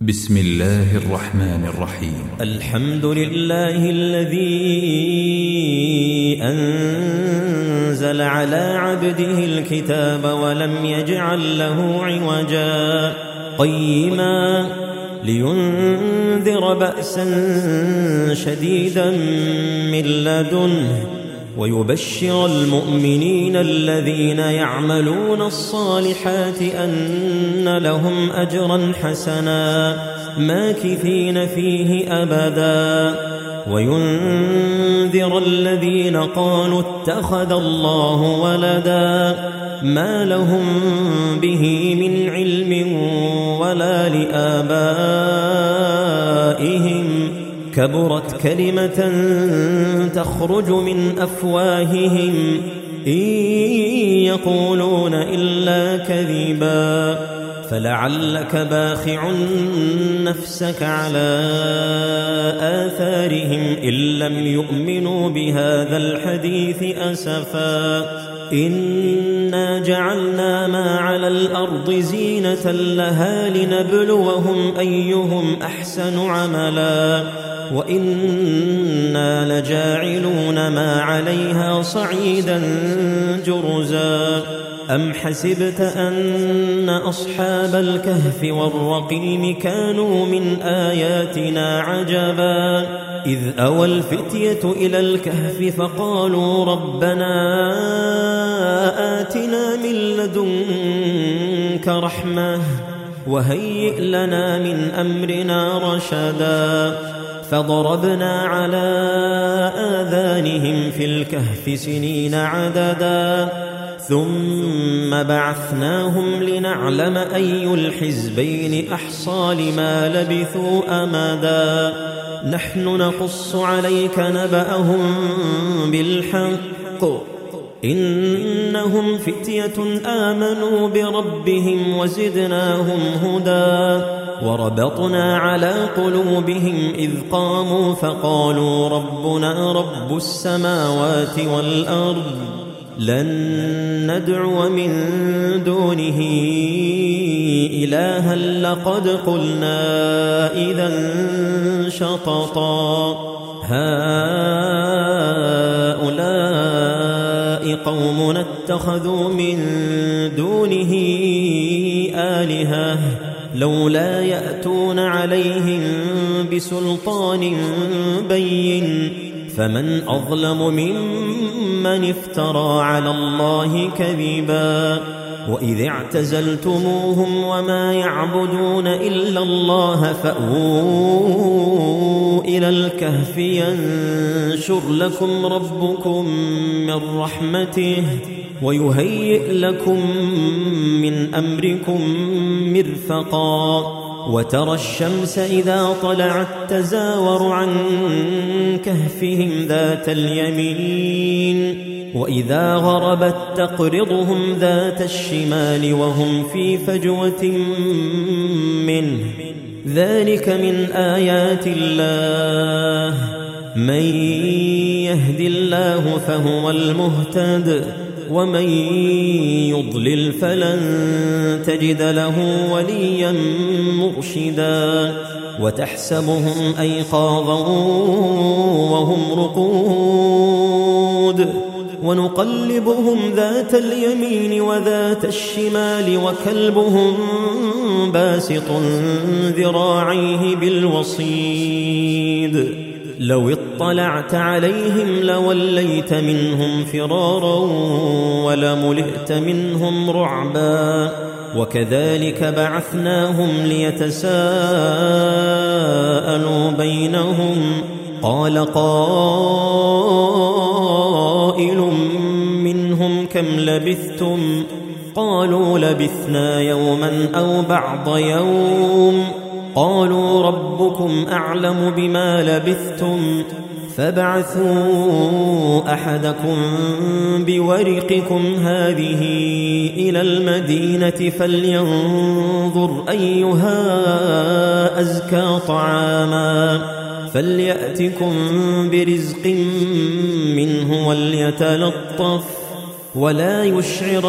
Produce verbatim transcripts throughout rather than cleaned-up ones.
بسم الله الرحمن الرحيم. الحمد لله الذي أنزل على عبده الكتاب ولم يجعل له عوجا قيما لينذر بأسا شديدا من لدنه ويبشر المؤمنين الذين يعملون الصالحات أن لهم أجرا حسنا ماكثين فيه أبدا وينذر الذين قالوا اتخذ الله ولدا ما لهم به من علم ولا لآبائهم كبرت كلمة تخرج من أفواههم إن يقولون إلا كذبا فلعلك باخع نفسك على آثارهم إن لم يؤمنوا بهذا الحديث أسفا إنا جعلنا ما على الأرض زينة لها لنبلوهم أيهم أحسن عملا وإنا لجاعلون ما عليها صعيدا جرزا أم حسبت أن أصحاب الكهف والرقيم كانوا من آياتنا عجبا إذ أوى الفتية إلى الكهف فقالوا ربنا آتنا من لدنك رحمة وهيئ لنا من أمرنا رشدا فضربنا على آذانهم في الكهف سنين عددا ثم بعثناهم لنعلم أي الحزبين أحصى لما لبثوا أمدا نحن نقص عليك نبأهم بالحق إنهم فتية آمنوا بربهم وزدناهم هدى وربطنا على قلوبهم إذ قاموا فقالوا ربنا رب السماوات والأرض لن ندعو من دونه إلها لقد قلنا إذا شططا هؤلاء قومنا اتخذوا من دونه آلهة لولا يأتون عليهم بسلطان بين فمن أظلم ممن افترى على الله كذبا وإذ اعتزلتموهم وما يعبدون إلا الله فأووا إلى الكهف ينشر لكم ربكم من رحمته ويهيئ لكم من أمركم مرفقا وترى الشمس إذا طلعت تزاور عن كهفهم ذات اليمين وإذا غربت تقرضهم ذات الشمال وهم في فجوة منه ذلك من آيات الله من يهد الله فهو المهتد ومن يضلل فلن تجد له وليا مرشدا وتحسبهم أيقاظا وهم رقود ونقلبهم ذات اليمين وذات الشمال وكلبهم باسط ذراعيه بالوصيد لو اطلعت عليهم لوليت منهم فرارا ولملئت منهم رعبا وكذلك بعثناهم ليتساءلوا بينهم قال قائل منهم كم لبثتم قالوا لبثنا يوما أو بعض يوم قالوا ربكم أعلم بما لبثتم فابعثوا أحدكم بورقكم هذه إلى المدينة فلينظر أيها أزكى طعاما فليأتكم برزق منه وليتلطف ولا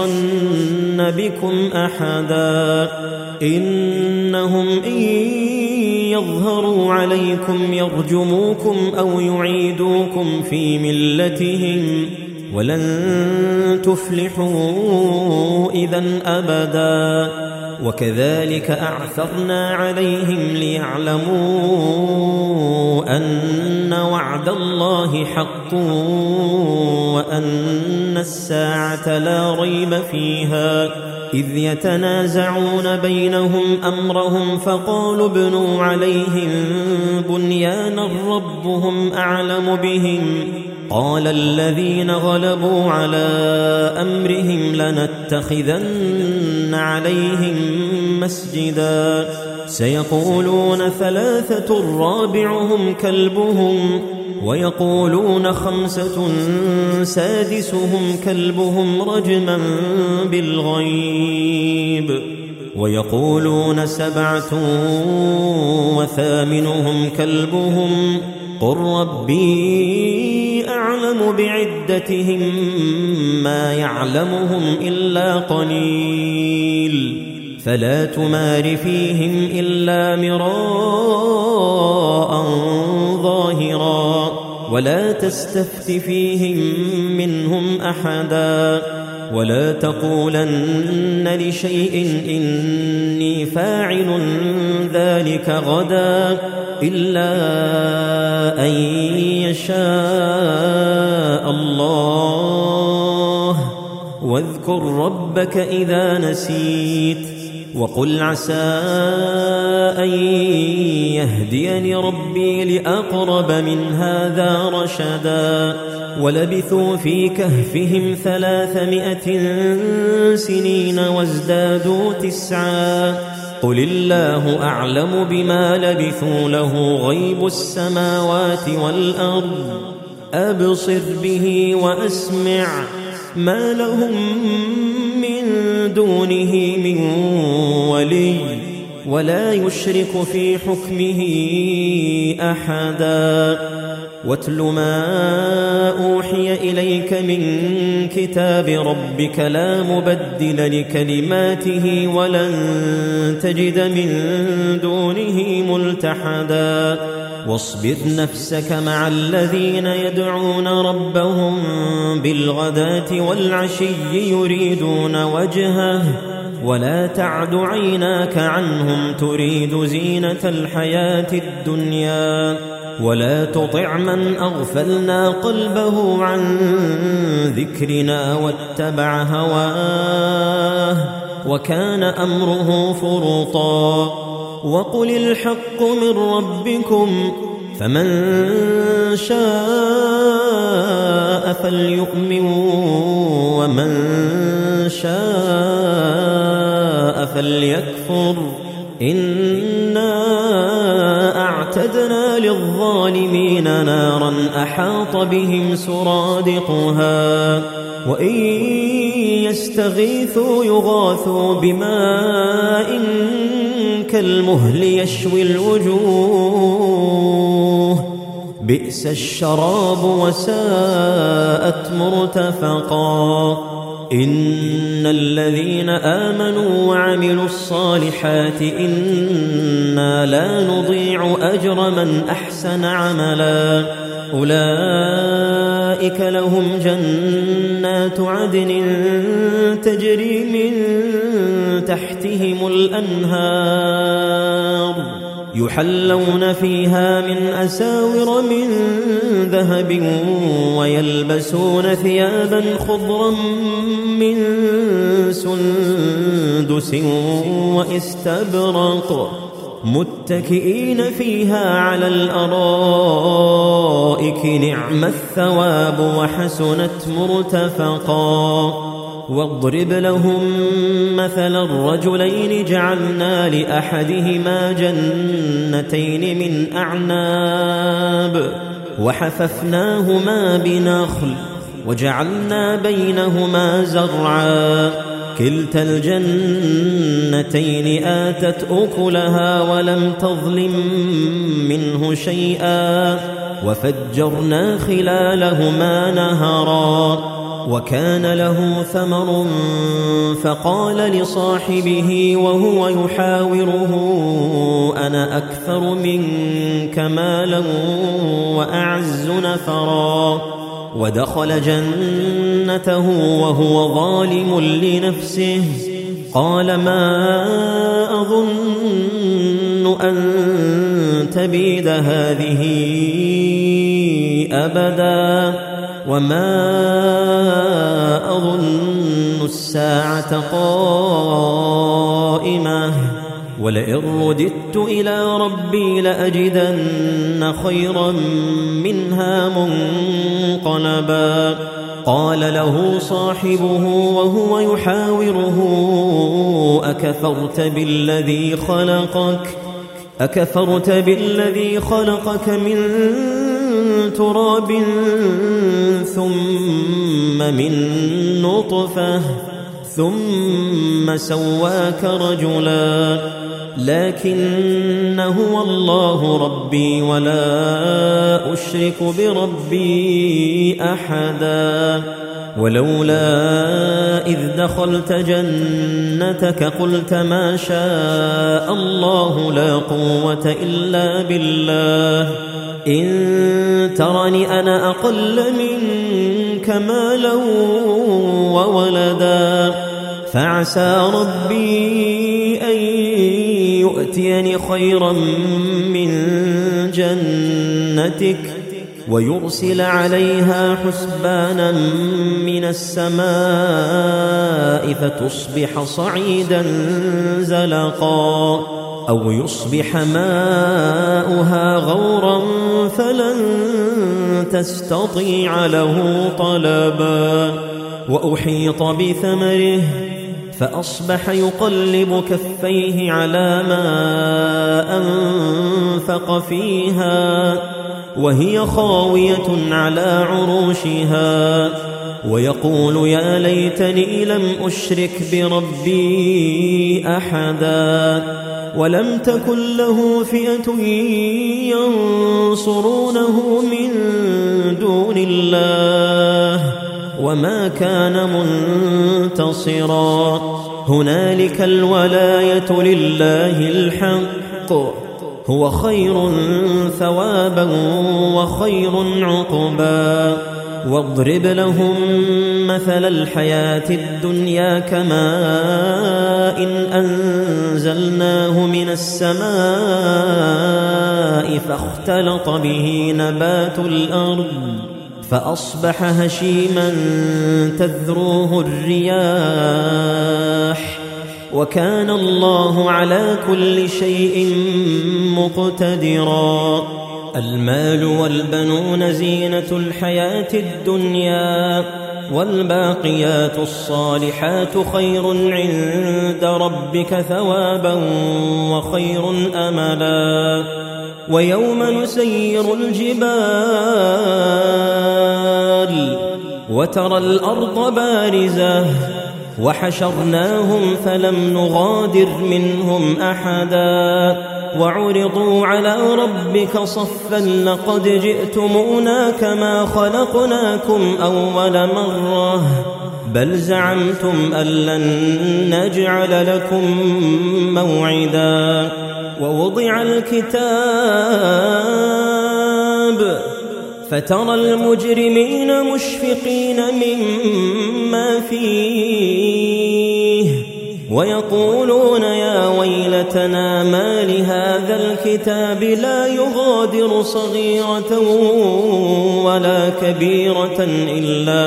يشعرن بكم أحدا إنهم إن يظهروا عليكم يرجموكم أو يعيدوكم في ملتهم ولن تفلحوا إذن أبدا. وكذلك أعثرنا عليهم ليعلموا أن وعد الله حق وأن الساعة لا ريب فيها، إذ يتنازعون بينهم أمرهم فقالوا ابنوا عليهم بنيانا ربهم أعلم بهم. قال الذين غلبوا على أمرهم لنتخذن عليهم مسجدا. سيقولون ثلاثة رابعهم كلبهم ويقولون خمسة سادسهم كلبهم رجما بالغيب ويقولون سبعة وثامنهم كلبهم قل ربي أعلم بعدتهم ما يعلمهم إلا قليل فلا تمار فيهم إلا مراء ظاهرا ولا تستفت فيهم منهم أحدا ولا تقولن لشيء إني فاعل ذلك غدا إلا أن يشاء الله. واذكر ربك إذا نسيت وقل عسى أن يهديني ربي لأقرب من هذا رشدا. ولبثوا في كهفهم ثلاثمائة سنين وازدادوا تسعا قل الله أعلم بما لبثوا له غيب السماوات والأرض أبصر به وأسمع ما لهم من دونه من ولي ولا يشرك في حكمه أحدا. واتل ما أوحي إليك من كتاب ربك لا مبدل لكلماته ولن تجد من دونه ملتحدا. واصبر نفسك مع الذين يدعون ربهم بالغداة والعشي يريدون وجهه ولا تعد عيناك عنهم تريد زينة الحياة الدنيا ولا تطع من أغفلنا قلبه عن ذكرنا واتبع هواه وكان أمره فرطا. وقل الحق من ربكم فمن شاء فليؤمن ومن شاء فليكفر إنا أعتدنا للظالمين نارا أحاط بهم سرادقها وإن يستغيثوا يغاثوا بماء كالمهل يشوي الوجوه بئس الشراب وساءت مرتفقا. إن الذين آمنوا وعملوا الصالحات إنا لا نضيع أجر من أحسن عملا أولئك لهم جنات عدن تجري من تحتهم الأنهار يحلون فيها من أساور من ذهب ويلبسون ثيابا خضرا من سندس واستبرق متكئين فيها على الأرائك نعم الثواب وحسنت مرتفقا. واضرب لهم مثل الرجلين جعلنا لأحدهما جنتين من أعناب وحففناهما بنخل وجعلنا بينهما زرعا كلتا الجنتين آتت أكلها ولم تظلم منه شيئا وفجرنا خلالهما نهرا وكان له ثمر فقال لصاحبه وهو يحاوره أنا أكثر منك مالا وأعز نفرا. ودخل جنته وهو ظالم لنفسه قال ما أظن أن تبيد هذه أبدا وما أظن الساعة قائمة ولئن رددت إلى ربي لأجدن خيرا منها منقلبا. قال له صاحبه وهو يحاوره أكفرت بالذي خلقك أكفرت بالذي خلقك من تراب ثم من نطفة ثم سواك رجلا لكن هو الله ربي ولا أشرك بربي أحدا. ولولا إذ دخلت جنتك قلت ما شاء الله لا قوة إلا بالله إن ترني أنا أقل منك مالا وولدا فعسى ربي أن يؤتيني خيرا من جنتك ويرسل عليها حسبانا من السماء فتصبح صعيدا زلقا أو يصبح ماؤها غورا فلن تستطيع له طلبا. وأحيط بثمره فأصبح يقلب كفيه على ما أنفق فيها وهي خاوية على عروشها ويقول يا ليتني لم أشرك بربي أحدا ولم تكن له فئة ينصرونه من دون الله وما كان منتصرا. هنالك الولاية لله الحق هو خير ثوابا وخير عقبا. واضرب لهم مثل الحياة الدنيا كماء إن أنزلناه من السماء فاختلط به نبات الأرض فأصبح هشيما تذروه الرياح وكان الله على كل شيء مقتدرا. المال والبنون زينة الحياة الدنيا والباقيات الصالحات خير عند ربك ثوابا وخير أملا. ويوم نسير الجبال وترى الأرض بارزة وحشرناهم فلم نغادر منهم أحدا وعرضوا على ربك صفا لقد جئتمونا كما خلقناكم أول مرة بل زعمتم أن لن نجعل لكم موعدا. ووضع الكتاب فترى المجرمين مشفقين مما فيه ويقولون يا ويلتنا ما لهذا الكتاب لا يغادر صغيرة ولا كبيرة إلا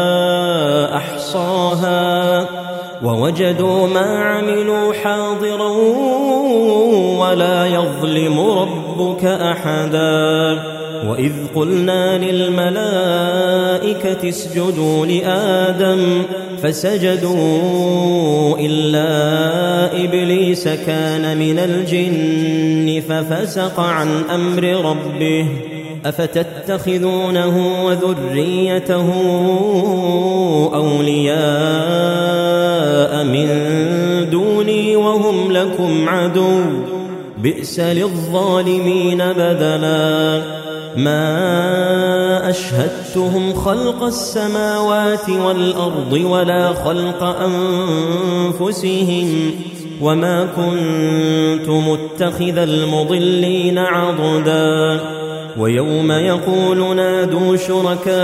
أحصاها ووجدوا ما عملوا حاضرا ولا يظلم ربك أحدا. وإذ قلنا للملائكة اسجدوا لآدم فسجدوا إلا إبليس كان من الجن ففسق عن أمر ربه أفتتخذونه وذريته أولياء من دوني وهم لكم عدو بئس للظالمين بدلا. ما أشهدتهم خلق السماوات والأرض ولا خلق أنفسهم وما كنت متخذ المضلين عضدا ويوم يقول نادوا شركائي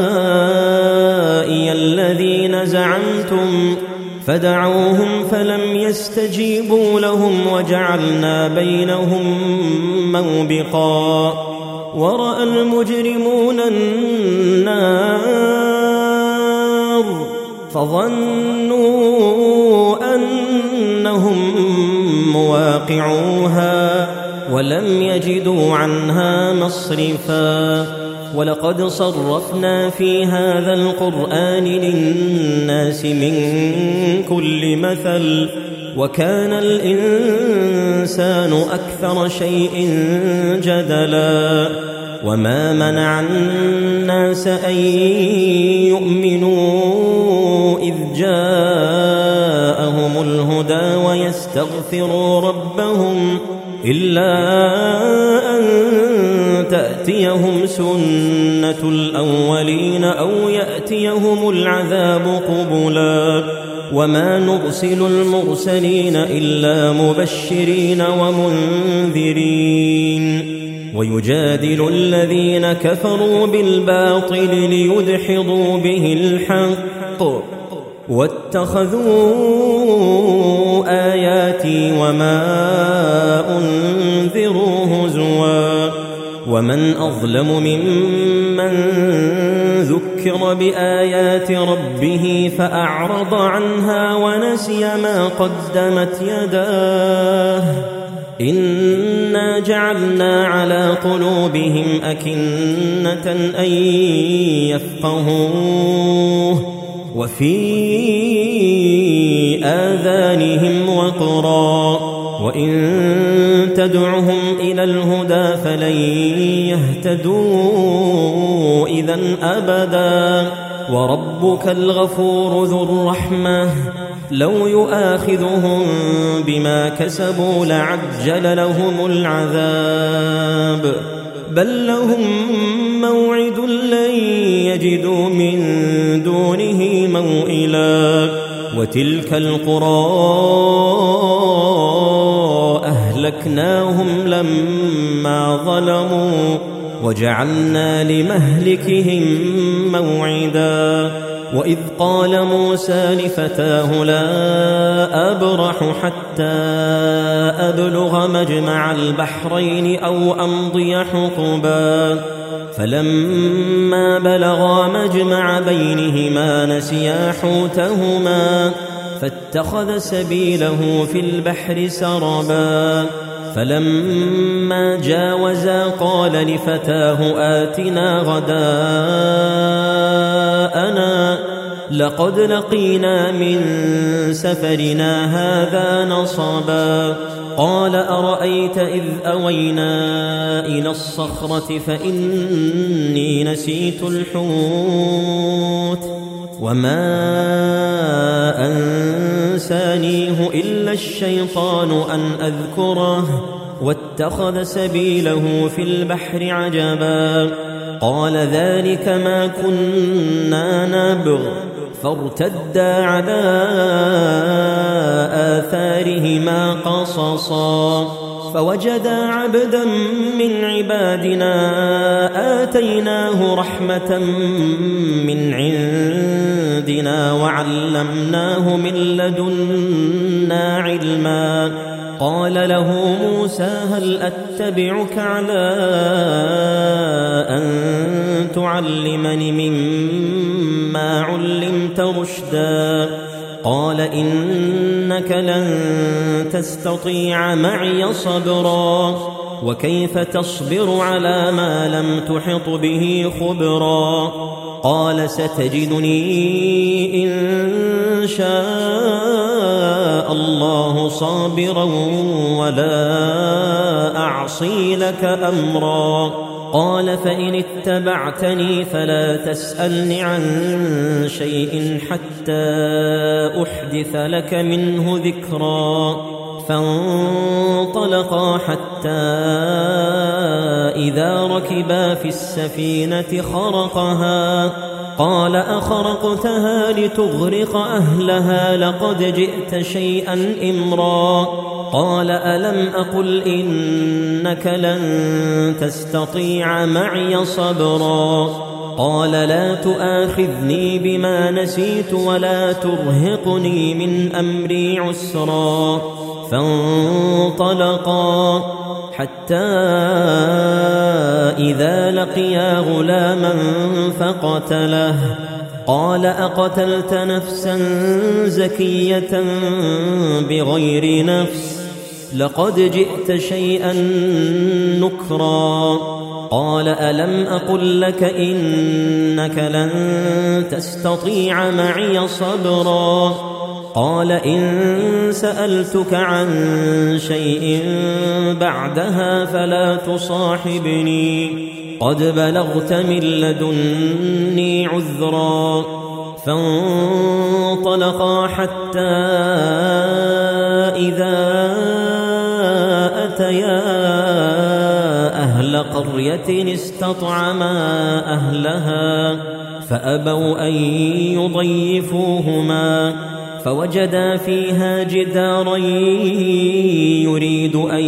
الذين زعمتم فدعوهم فلم يستجيبوا لهم وجعلنا بينهم موبقا ورأى المجرمون النار فظنوا أنهم مواقعوها ولم يجدوا عنها مصرفا ولقد صرفنا في هذا القرآن للناس من كل مثل وكان الإنسان أكثر شيء جدلا وما منع الناس أن يؤمنوا إذ جاءهم الهدى ويستغفروا ربهم إلا أن تأتيهم سنة الأولين أو يأتيهم العذاب قبلا وما نرسل المرسلين إلا مبشرين ومنذرين ويجادل الذين كفروا بالباطل ليدحضوا به الحق واتخذوا آياتي وما أنذروا هزوا ومن أظلم ممن ذكر بآيات ربه فأعرض عنها ونسي ما قدمت يداه إنا جعلنا على قلوبهم أكنة أن يفقهوه وفي آذانهم وقرا وإن تدعهم إلى الهدى فلن يهتدوا إذا أبدا وربك الغفور ذو الرحمة لو يؤاخذهم بما كسبوا لعجل لهم العذاب بل لهم موعد لن يجدوا من دونه موئلا وتلك القرى أهلكناهم لما ظلموا وجعلنا لمهلكهم موعدا وإذ قال موسى لفتاه لا أبرح حتى أبلغ مجمع البحرين أو أمضي حقبا فلما بلغا مجمع بينهما نسيا حوتهما فاتخذ سبيله في البحر سربا فلما جاوزا قال لفتاه آتنا غداءنا لقد لقينا من سفرنا هذا نصبا قال أرأيت إذ أوينا إلى الصخرة فإني نسيت الحوت وما أنسانيه إلا الشيطان أن أذكره واتخذ سبيله في البحر عجبا قال ذلك ما كنا نبغ فارتدا على آثارهما قصصا فوجدا عبدا من عبادنا آتيناه رحمة من عندنا وعلمناه من لدنا علما قال له موسى هل أتبعك على أن تعلمني مما علمت رشدا قال إنك لن تستطيع معي صبرا وكيف تصبر على ما لم تحط به خبرا قال ستجدني إن شاء الله صابرا ولا أعصي لك أمرا قال فإن اتبعتني فلا تسألني عن شيء حتى أحدث لك منه ذكرا فانطلقا حتى إذا ركبا في السفينة خرقها قال أخرقتها لتغرق أهلها لقد جئت شيئا إمرا قال ألم أقل إنك لن تستطيع معي صبرا قال لا تؤاخذني بما نسيت ولا ترهقني من أمري عسرا فانطلقا حتى إذا لقيا غلاما فقتله قال أقتلت نفسا زكية بغير نفس لقد جئت شيئا نكرا قال ألم أقل لك إنك لن تستطيع معي صبرا قال إن سألتك عن شيء بعدها فلا تصاحبني قد بلغت من لدني عذرا فانطلقا حتى إذا أتيا أهل قرية استطعما أهلها فأبوا أن يضيفوهما فوجدا فيها جدارا يريد أن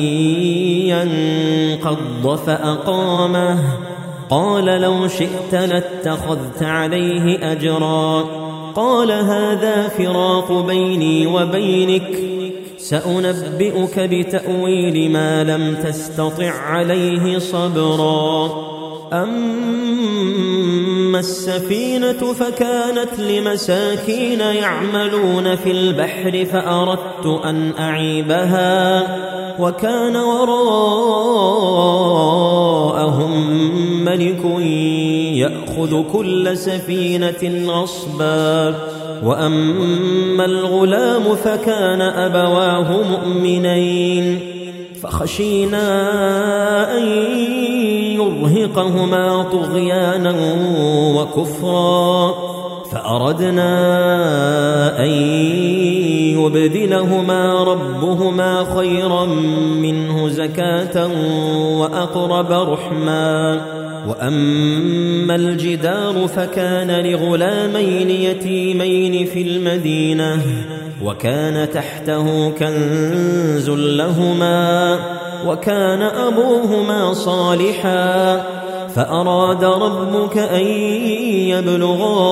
ينقض فأقامه قال لو شئت لاتخذت عليه أجرا قال هذا فراق بيني وبينك سأنبئك بتأويل ما لم تستطع عليه صبرا أما السفينة فكانت لمساكين يعملون في البحر فأردت أن أعيبها وكان وراءهم ملك يأخذ كل سفينة غصبا وأما الغلام فكان أبواه مؤمنين فخشينا أن يرهقهما طغيانا وكفرا فأردنا أن يبدلهما ربهما خيرا منه زكاة وأقرب رحما وأما الجدار فكان لغلامين يتيمين في المدينة وكان تحته كنز لهما وكان أبوهما صالحا فأراد ربك أن يبلغا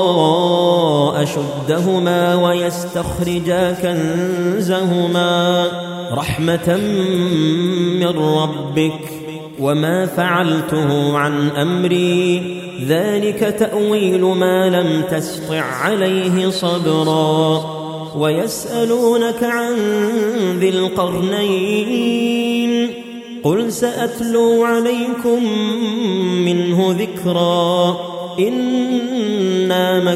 أشدهما ويستخرجا كنزهما رحمة من ربك وما فعلته عن أمري ذلك تأويل ما لم تستطع عليه صبرا ويسألونك عن ذي القرنين قل سأتلو عليكم منه ذكرا إنا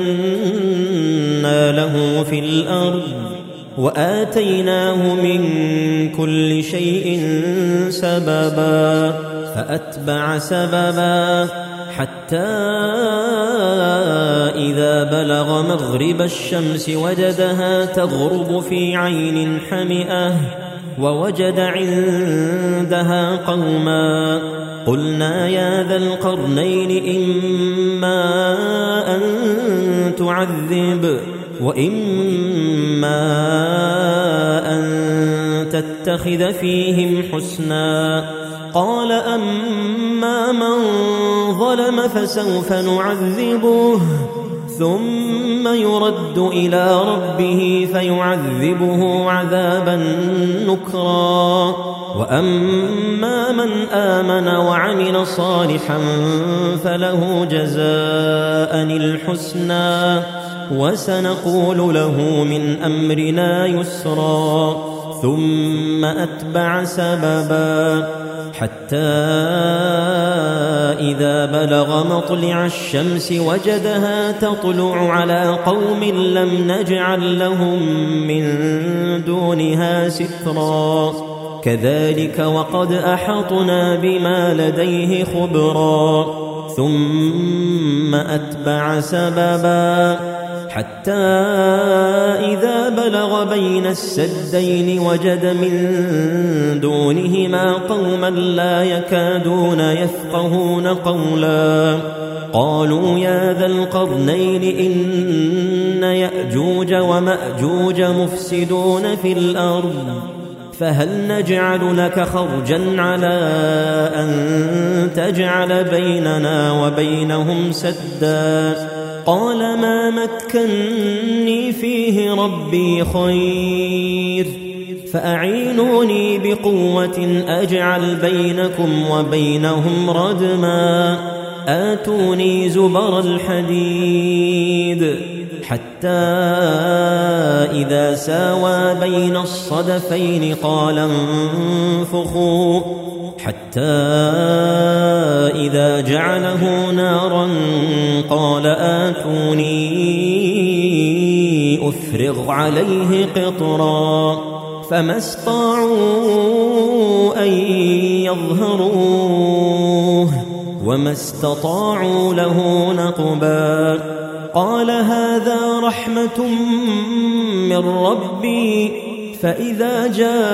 مكنا له في الأرض وآتيناه من كل شيء سببا فأتبع سببا حتى إذا بلغ مغرب الشمس وجدها تغرب في عين حمئة ووجد عندها قوما قلنا يا ذا القرنين إما أن تعذب وإما أن تتخذ فيهم حسنا قال أما من ظلم فسوف نعذبه ثم يرد إلى ربه فيعذبه عذابا نكرا وأما من آمن وعمل صالحا فله جزاء الحسنى وسنقول له من أمرنا يسرا ثم أتبع سببا حتى إذا بلغ مطلع الشمس وجدها تطلع على قوم لم نجعل لهم من دونها سترا كذلك وقد أحطنا بما لديه خبرا ثم أتبع سببا حتى إذا بلغ بين السدين وجد من دونهما قوما لا يكادون يفقهون قولا قالوا يا ذا القرنين إن يأجوج ومأجوج مفسدون في الأرض فهل نجعل لك خرجا على أن تجعل بيننا وبينهم سدا قال ما مكني فيه ربي خير فأعينوني بقوة أجعل بينكم وبينهم ردما آتوني زبر الحديد حتى إذا ساوى بين الصدفين قال انفخوا حتى إذا جعله نارا قال آتوني أفرغ عليه قطرا فما استطاعوا أن يظهروه وما استطاعوا له نقبا قال هذا رحمة من ربي فإذا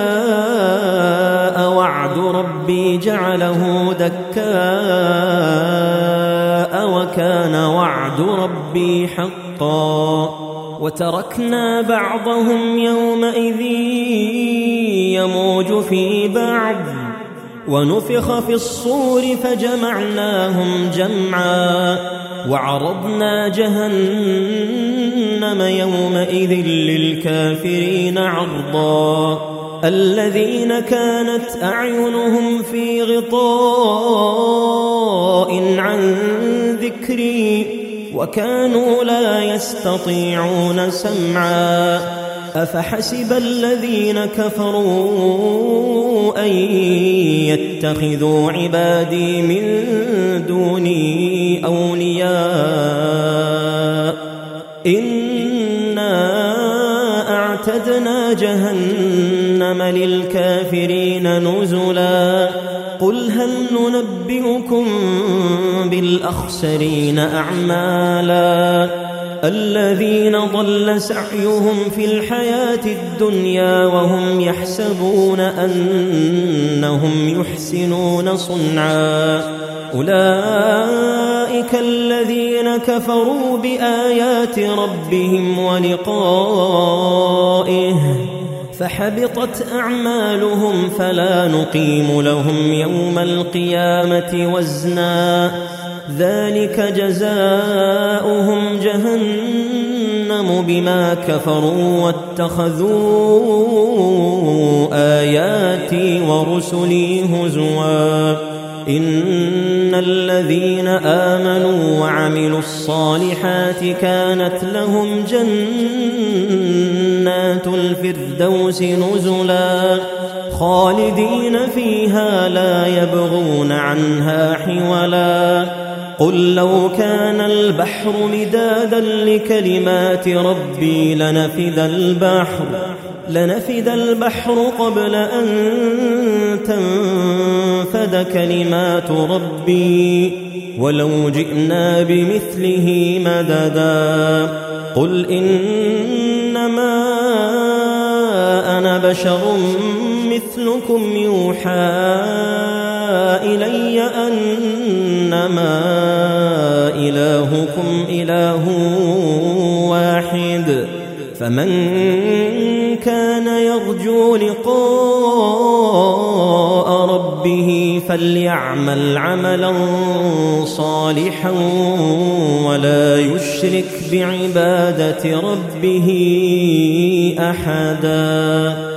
جاء وعد ربي جعله دكاء وكان وعد ربي حقا وتركنا بعضهم يومئذ يموج في بعض ونفخ في الصور فجمعناهم جمعا وعرضنا جهنم يومئذ للكافرين عرضا الذين كانت أعينهم في غطاء عن ذكري وكانوا لا يستطيعون سمعا أفحسب الذين كفروا أن يتخذوا عبادي من دوني أولياء إنا أعتدنا جهنم للكافرين نزلا قل هل ننبئكم بالأخسرين أعمالا الذين ضل سعيهم في الحياة الدنيا وهم يحسبون أنهم يحسنون صنعا أولئك الذين كفروا بآيات ربهم ولقائه فحبطت أعمالهم فلا نقيم لهم يوم القيامة وزنا ذلك جزاؤهم جهنم بما كفروا واتخذوا آياتي ورسلي هزوا إن الذين آمنوا وعملوا الصالحات كانت لهم جنات الفردوس نزلا خالدين فيها لا يبغون عنها حولا قل لو كان البحر مدادا لكلمات ربي لنفد البحر لنفد البحر قبل أن تنفد كلمات ربي ولو جئنا بمثله مددا قل إنما أنا بشر مثلكم يوحى إلي أنما إلهكم إله واحد فمن كان يرجو لقاء ربه فليعمل عملا صالحا ولا يشرك بعبادة ربه أحدا.